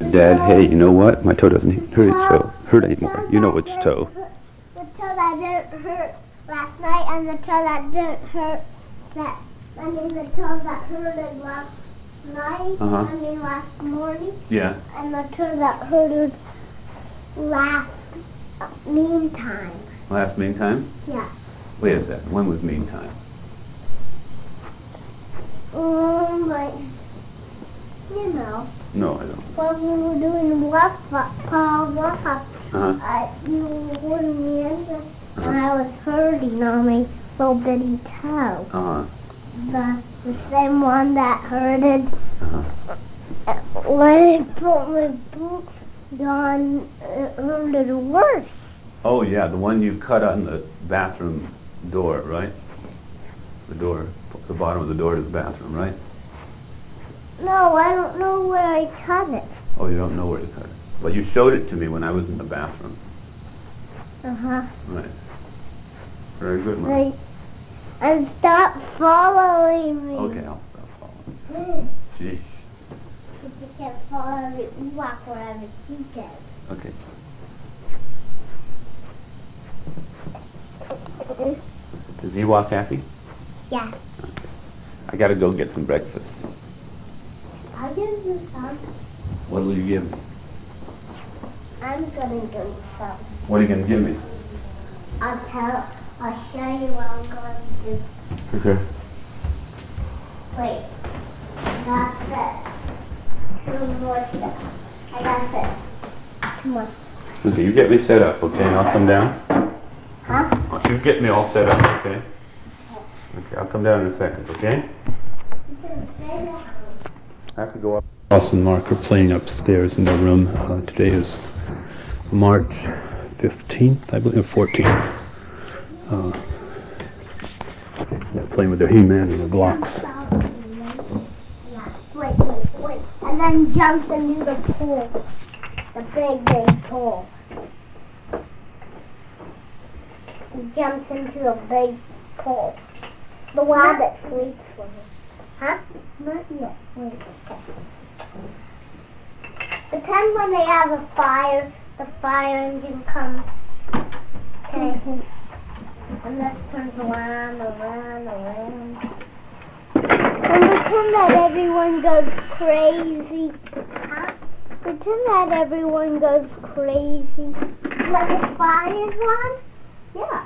Dad, hey, you know what? My toe doesn't hurt anymore. You know which toe. The toe that didn't hurt last night and the toe that didn't hurt the toe that hurted last night, last morning. Yeah. And the toe that hurted last meantime. Last meantime? Yeah. Wait a second. When was meantime? Like, you know. No, I don't. When we were doing walk-up, you were holding me in and I was hurting on my little bitty toe. The same one that hurted when I put my boots on, it hurted worse. Oh yeah, the one you cut on the bathroom door, right? The door, the bottom of the door to the bathroom, right? No, I don't know where I cut it. Oh, you don't know where to cut it. But you showed it to me when I was in the bathroom. Right. Very good, Mom. Right. And stop following me. Okay, I'll stop following. Sheesh. But you can't follow me. You walk wherever you can. Okay. Is Ewok happy? Yeah. Okay. I gotta go get some breakfast. I'll give you some. What will you give me? I'm gonna give you some. What are you gonna give me? I'll show you what I'm going to do. Okay. Wait. That's it. Two more steps. I got it. Come on. Okay, you get me set up, okay? And I'll come down. Huh? You get me all set up, okay? Okay, I'll come down in a second, okay? I have to go up. Ross and Mark are playing upstairs in their room. Today is March 15th, I believe, 14th. They're playing with their He-Man and their blocks. Yeah, wait. And then jumps into the pool. The big pool. He jumps into the big pool. The rabbit sleeps for him. Huh? Not yet. Wait. Pretend when they have a fire, the fire engine comes. Okay. And this turns around. And pretend that everyone goes crazy. Huh? Pretend that everyone goes crazy. When the fire's on? Yeah.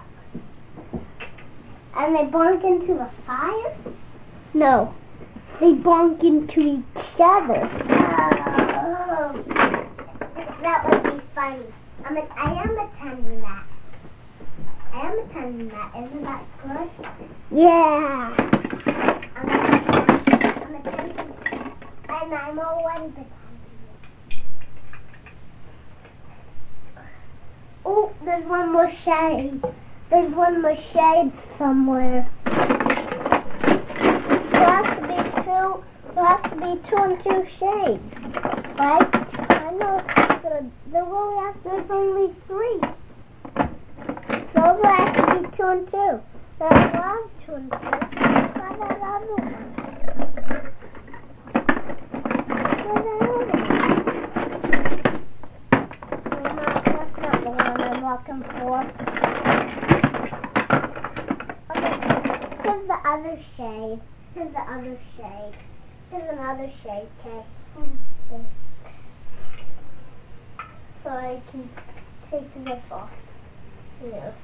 And they bonk into the fire? No. They bonk into each other. Oh. That would be funny. I am attending that. Isn't that good? Yeah. I'm attending that. And I'm already pretending it. Oh, there's one more shade. There's one more shade somewhere. There has to be two and two shades, right? I know. There's only three. So there has to be two and two. There was two and two. Where's that other one? That's not the one I'm looking for. Okay. Here's the other shade. Here's another shade, okay? So I can take this off. Here.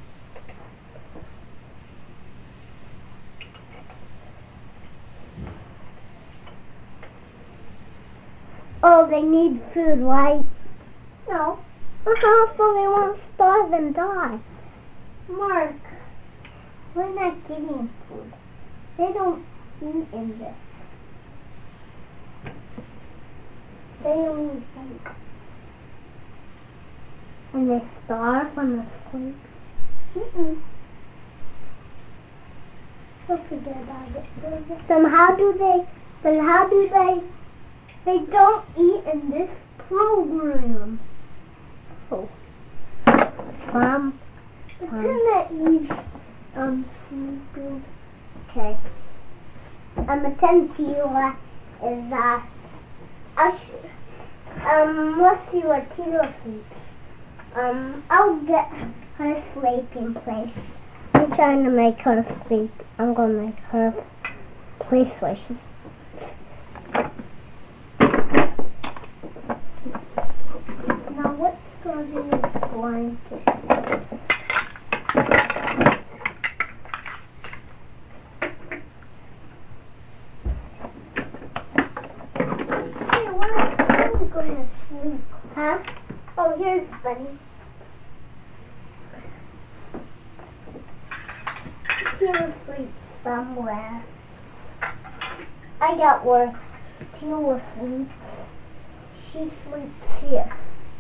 Oh, they need food, right? No. So they won't starve and die. Mark, we're not getting food. They don't eat in this. They only eat. And they starve when they sleep. So forget about it. Then how do they don't eat in this program. Oh. Some. Pretend that he's sleeping. Okay. I'm pretend Tila is usher. Let's see where Tito sleeps. I'll get her sleeping place. I'm trying to make her sleep. I'm gonna make her place where she. Now what's gonna be this blanket? Hey, where's Bunny gonna sleep? Huh? Oh, here's Bunny. Tina sleeps somewhere. I got where Tina sleeps. She sleeps here.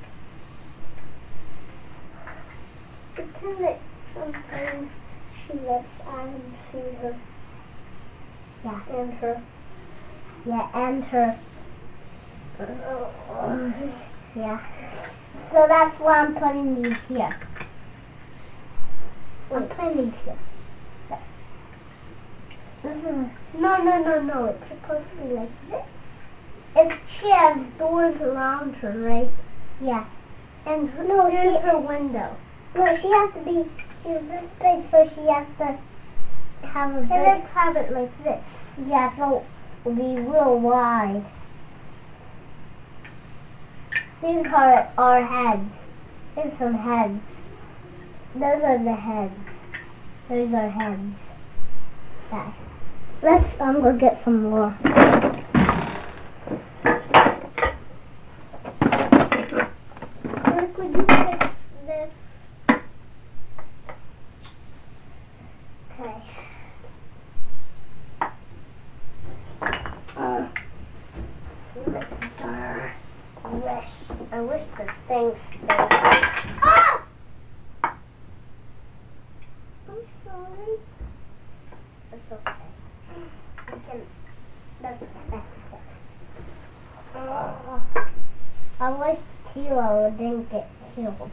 Pretend that sometimes she lets Adam see her. Yeah, and her. Yeah, and her. Yeah. So that's why I'm putting these here. I'm putting these here. This is no. It's supposed to be like this. She has doors around her, right? Yeah. And here's her window. No, she has to be. She's this big, so she has to have a big. And let's have it like this. Yeah, so it'll be real wide. These are our heads. Here's some heads. Those are the heads. Those are heads. Okay. I'm gonna get some more. Rick, would you fix this? Okay. I wish the thing stayed. Ah! I'm sorry. It's okay. That's fix it. I wish Tilo didn't get killed.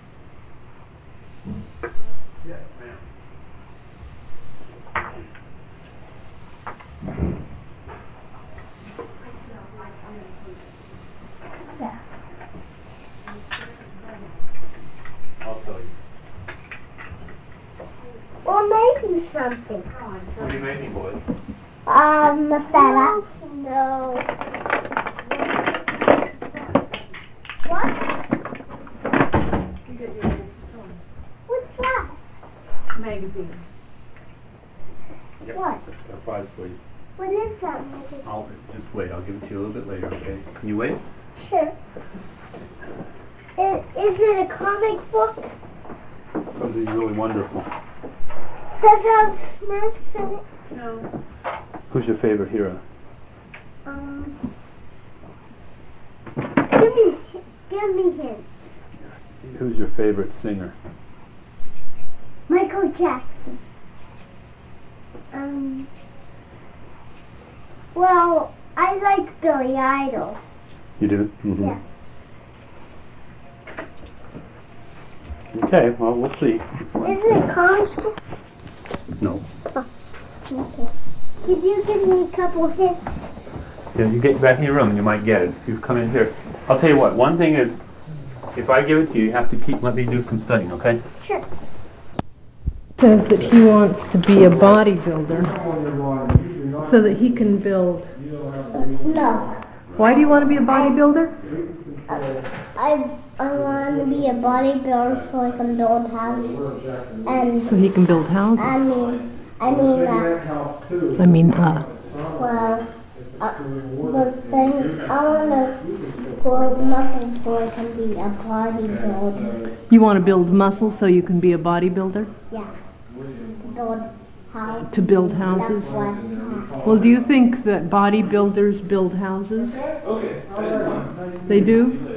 Yes, ma'am. Yeah. I'll tell you. We're making something. What are you making, boys? Masala. No. What? What's that? Magazine. Yep. What? Got a prize for you. What is that magazine? Just wait. I'll give it to you a little bit later, okay? Can you wait? Sure. Is it a comic book? Something really wonderful. Does it have Smurfs in it? No. Who's your favorite hero? Give me hints. Who's your favorite singer? Michael Jackson. Well, I like Billy Idol. You do? Mm-hmm. Yeah. Okay, well, we'll see. Is it a comic book? No. Okay. Could you give me a couple hints? Yeah, you get back in your room and you might get it. If you come in here. I'll tell you what, one thing is, if I give it to you, you have to let me do some studying, okay? Sure. Says that he wants to be a bodybuilder so that he can build. No. Why do you want to be a bodybuilder? I want to be a bodybuilder so I can build houses. And So he can build houses. Well, the things I want to build muscle so I can be a bodybuilder. You want to build muscle so you can be a bodybuilder? Yeah. Build houses. To build houses? That's what. Well, do you think that bodybuilders build houses? They do?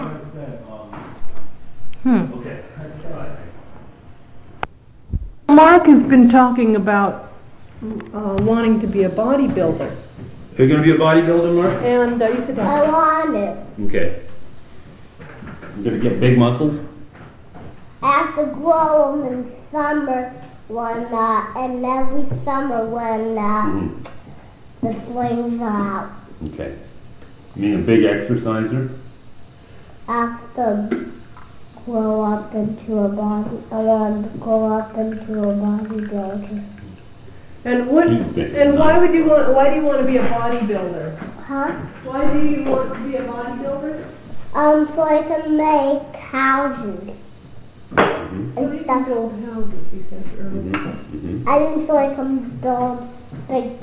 Mark has been talking about wanting to be a bodybuilder. You're going to be a bodybuilder, Mark? And you sit down. I want it. Okay. You're going to get big muscles? I have to grow them in summer and every summer when the slings are out. Okay. You mean a big exerciser? after grow up into a body. I want to grow up into a bodybuilder. And what? And why would you want? Why do you want to be a bodybuilder? Huh? Why do you want to be a bodybuilder? So I can make houses So and you can stuff. build houses, he said earlier. I mean, so I can build big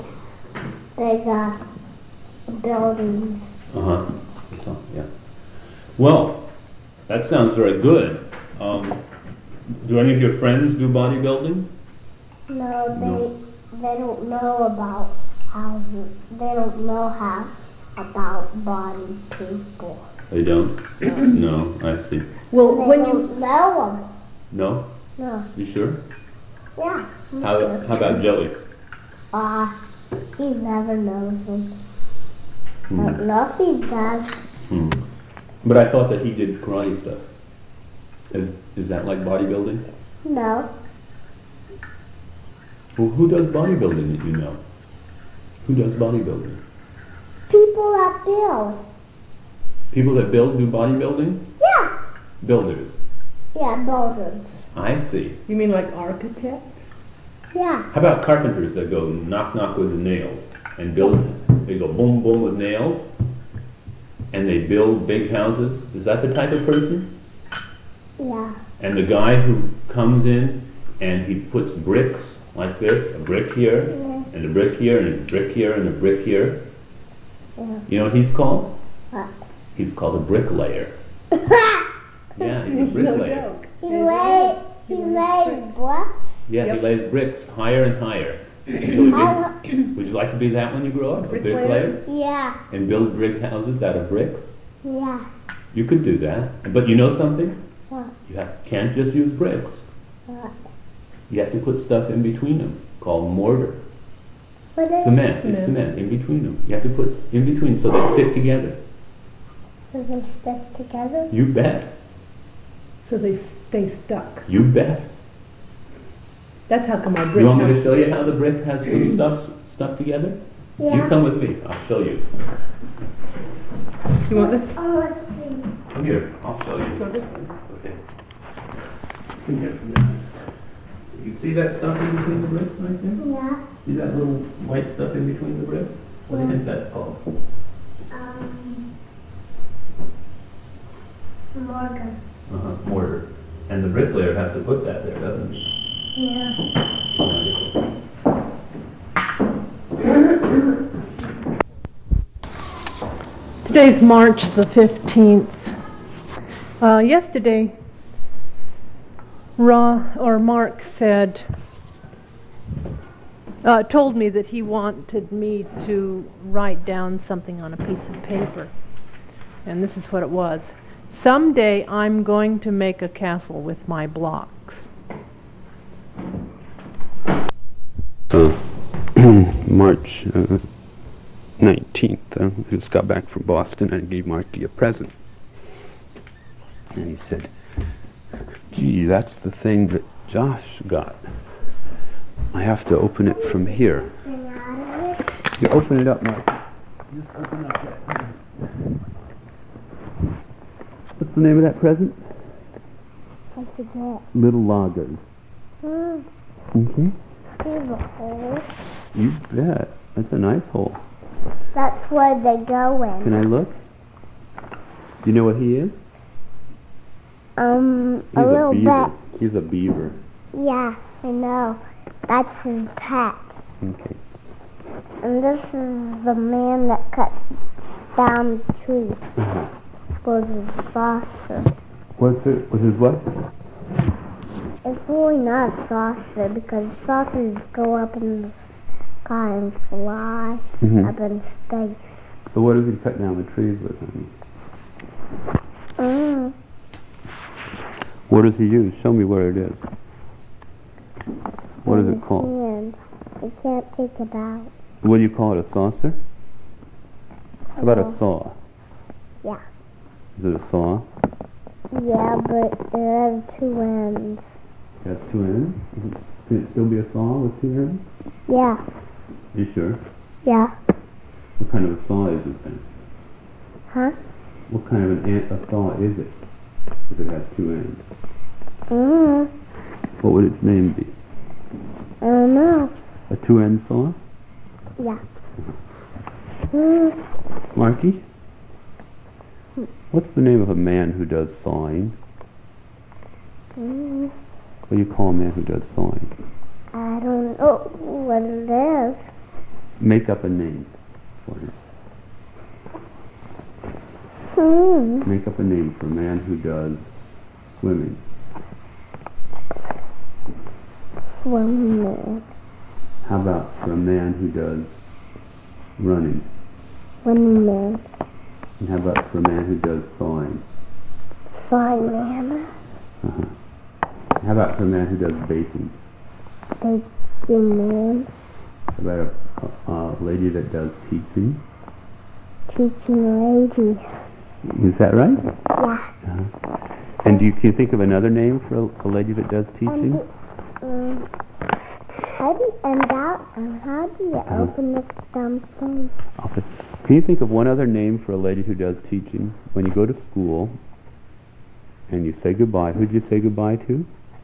buildings. Uh-huh. Yeah. Well, that sounds very good. Do any of your friends do bodybuilding? No, they don't know about houses. They don't know how about body people. They don't? No, I see. Well, They when you don't know them. No? No. You sure? Yeah. How about Jelly? He never knows them. Hmm. Nothing does. But I thought that he did karate stuff. Is that like bodybuilding? No. Well, who does bodybuilding that you know? Who does bodybuilding? People that build. People that build do bodybuilding? Yeah. Builders. Yeah, builders. I see. you mean like architects? Yeah. How about carpenters that go knock knock with the nails and build? They go boom boom with nails, and they build big houses. Is that the type of person? Yeah. And the guy who comes in and he puts bricks like this, a brick here, and a brick here, and a brick here, and a brick here. Yeah. You know what he's called? What? He's called a bricklayer. Yeah, he's a bricklayer. He lays blocks. Yeah, Yep. he lays bricks higher and higher. Until he gets, would you like to be that when you grow up? A bricklayer? Yeah. And build brick houses out of bricks? Yeah. You could do that. But you know something? What? You can't just use bricks. What? You have to put stuff in between them, called mortar. What is Cement. It's cement in between them. You have to put in between so they stick together. So they stick together? You bet. So they stay stuck. You bet. That's how come our brick You want me to house- show you how the brick has some stuff stuck together? Yeah. You come with me. I'll show you. You want this? Oh, let's see. Come here. I'll show you. Okay. Come here. You see that stuff in between the bricks right there? Yeah. See that little white stuff in between the bricks? What do you think that's called? Mortar. Mortar. And the bricklayer has to put that there, doesn't he? Yeah. Today's March the 15th. Yesterday, Mark said, told me that he wanted me to write down something on a piece of paper. And this is what it was. Someday I'm going to make a castle with my blocks. March 19th, I just got back from Boston and I gave Marky a present. And he said, gee, that's the thing that Josh got. I have to open it from here. You open it up, Mark. Just open up that present. What's the name of that present? I forget. Little Loggers. Okay. See the hole? You bet. That's a nice hole. That's where they go in. Can I look? Do you know what he is? A He's little beaver. bit. He's a beaver. Yeah, I know. That's his pet. Okay. And this is the man that cuts down the tree with his saucer. What's it? With his what? It's really not a saucer because saucers go up in the sky and fly up in space. So what does he cut down the trees with? What does he use? Show me where it is. What is it called? Hand. I can't take it out. What do you call it? A saucer? How about a saw? Yeah. Is it a saw? Yeah, but it has two ends. It has two ends? Can it still be a saw with two ends? Yeah. You sure? Yeah. What kind of a saw is it then? Huh? What kind of a saw is it? If it has two ends. What would its name be? I don't know. A two-end saw? Yeah. Marky? What's the name of a man who does sawing? What do you call a man who does sawing? I don't know what it is. Make up a name for him. Make up a name for a man who does swimming. Swimming. How about for a man who does running? Running man. And how about for a man who does sawing? Sawing man. How about for a man who does baking? Baking man. How about a lady that does teaching? Teaching lady. Is that right? Yeah. And can you think of another name for a lady that does teaching? How do you open this dumb thing? Can you think of one other name for a lady who does teaching? When you go to school and you say goodbye, who do you say goodbye to?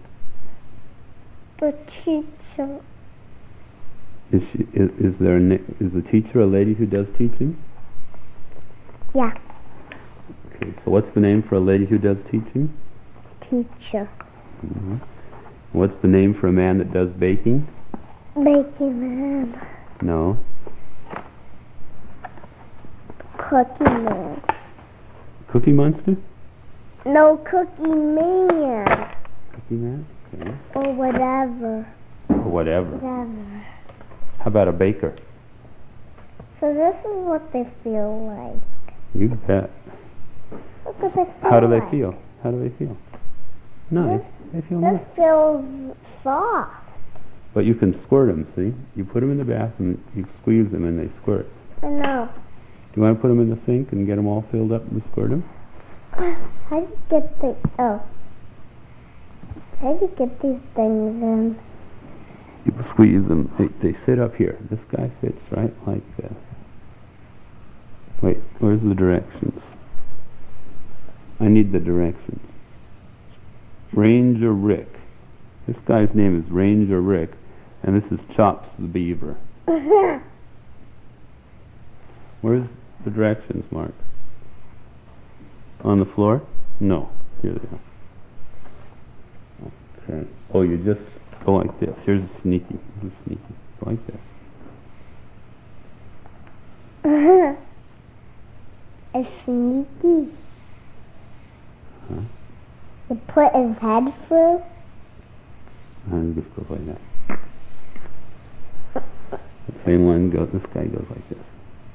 The teacher. Is the teacher a lady who does teaching? Yeah. Okay, so what's the name for a lady who does teaching? Teacher. What's the name for a man that does baking? Baking man. No. Cookie man. Cookie Monster? No, Cookie man. Cookie Man? Okay. Or whatever. Or whatever. Whatever. How about a baker? So this is what they feel like. You bet. Look what they feel How do they like. feel? How do they feel? Nice. They feel This nice. feels soft. But you can squirt them, see? You put them in the bath and you squeeze them and they squirt. I know. Do you want to put them in the sink and get them all filled up and squirt them? How do you get the... Oh. How do you get these things in? You squeeze them. They sit up here. This guy sits right like this. Wait, where's the directions? I need the directions. Ranger Rick. This guy's name is Ranger Rick, and this is Chops the Beaver. Where's the directions, Mark? On the floor? No. Here they are. Okay. Oh, you just go like this. Here's a sneaky. Here's a sneaky. Go like this. A sneaky. You put his head through? And just goes like that. The same one goes. This guy goes like this.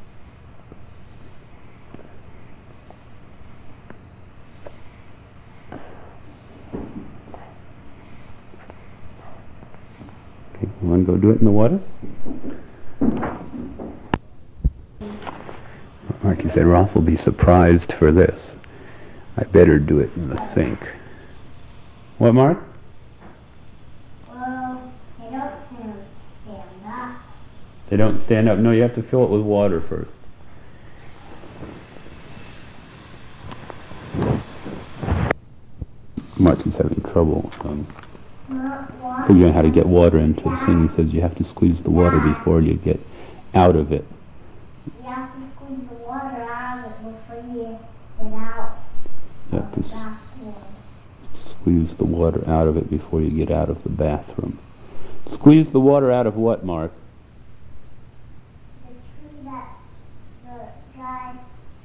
Okay, you want to go do it in the water? Marky said Ross will be surprised for this. I better do it in the sink. What, Mark? Well, they don't stand up. They don't stand up. No, you have to fill it with water first. Martin's having trouble figuring out how to get water into the thing. He says you have to squeeze the water before you get out of it. You have to squeeze the water out of it before you get out. You have to squeeze the water out of it before you get out of the bathroom. Squeeze the water out of what, Mark? The tree that the guy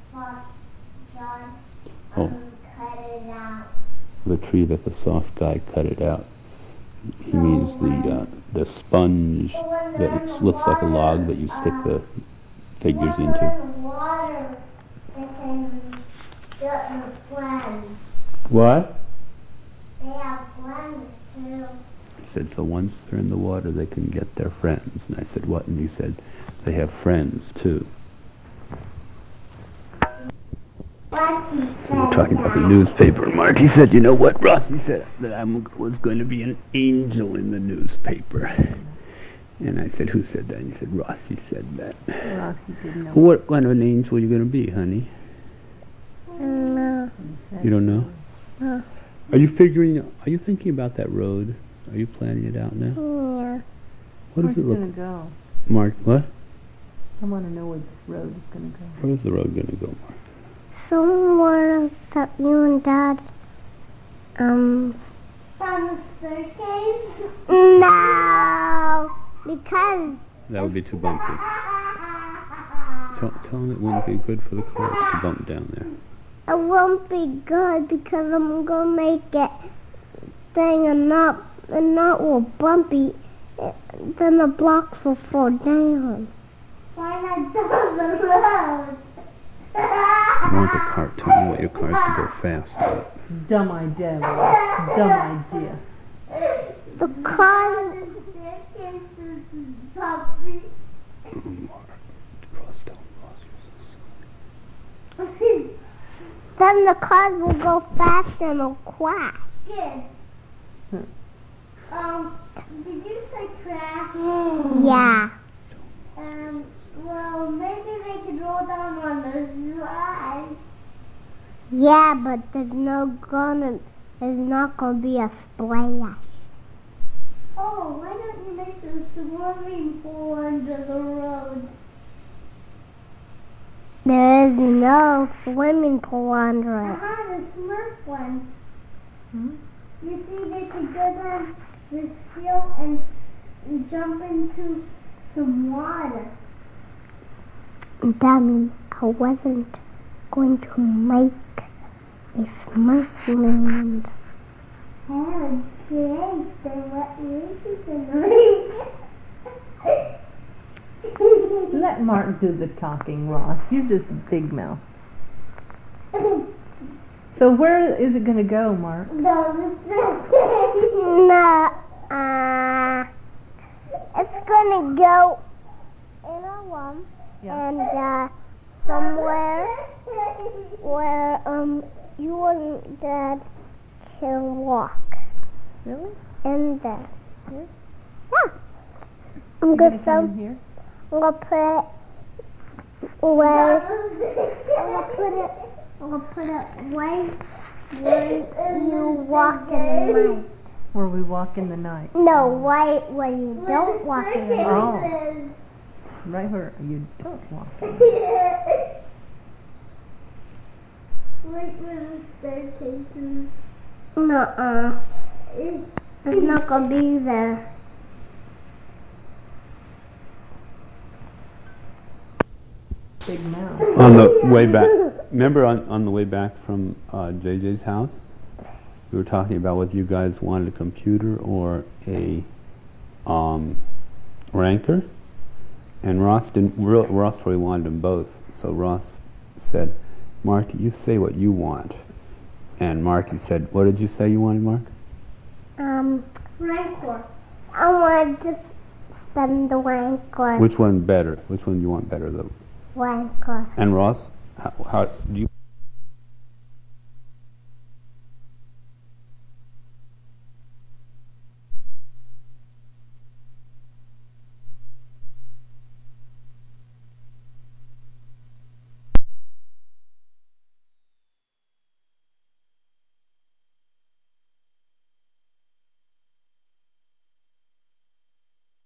John cut it out. The tree that the soft guy cut it out. He means the sponge that looks like a log that you stick the figures into. In the water, they can get their friends. What? They have friends too. He said, so once they're in the water, they can get their friends. And I said, what? And he said, they have friends too. We're talking about the newspaper, Mark. He said, you know what, Rossi said? That I was going to be an angel in the newspaper. And I said, who said that? And he said, Rossi said that. Rossi didn't know. What kind of an angel are you going to be, honey? I You don't know? No. Are you thinking about that road? Are you planning it out now? Yeah. What Where's does it look gonna go? Mark, what? I want to know where this road is gonna go. Where's the road gonna go, Mark? Somewhere that you and Dad, down the staircase? No, because That would be too bumpy. Tell him it wouldn't be good for the cars to bump down there. it won't be good because I'm gonna make it thing and not will bumpy. Then the blocks will fall down. Why not down the road? I want the car. Tell me what your car's to go fast. Dumb idea, Ross. Dumb idea. The cars. Then the cars will go fast and will crash. Did you say crash? Yeah. Well, maybe they could roll down on the slide. Yeah, but there's not gonna be a splash. Oh, why don't you make a swimming pool under the road? There is no swimming pool under it. The Smurf one. You see, they could go down this hill and jump into some water. Dummy, I wasn't going to make a Smurfland. Oh, great. Then what is it? Let Mark do the talking, Ross. You're just a big mouth. So where is it going to go, Mark? It's gonna go in a room and somewhere where you and Dad can walk. Really? In there. Here? Yeah. I'm You gonna come in here? I'm gonna put it where you walk in the night. Where we walk in the night. No, where you don't walk in the night. Oh. Right where you don't walk in. Right where the staircase is. Nuh-uh. It's not gonna be there. Big mouth. On the way back, remember on the way back from JJ's house, we were talking about whether you guys wanted a computer or a ranker, and Ross really wanted them both. So Ross said, "Mark, you say what you want." And Marky said, "What did you say you wanted, Mark?" Rancor. I wanted to spend the Rancor. Which one better? Which one do you want better, though? Rancor. And Ross, how do you?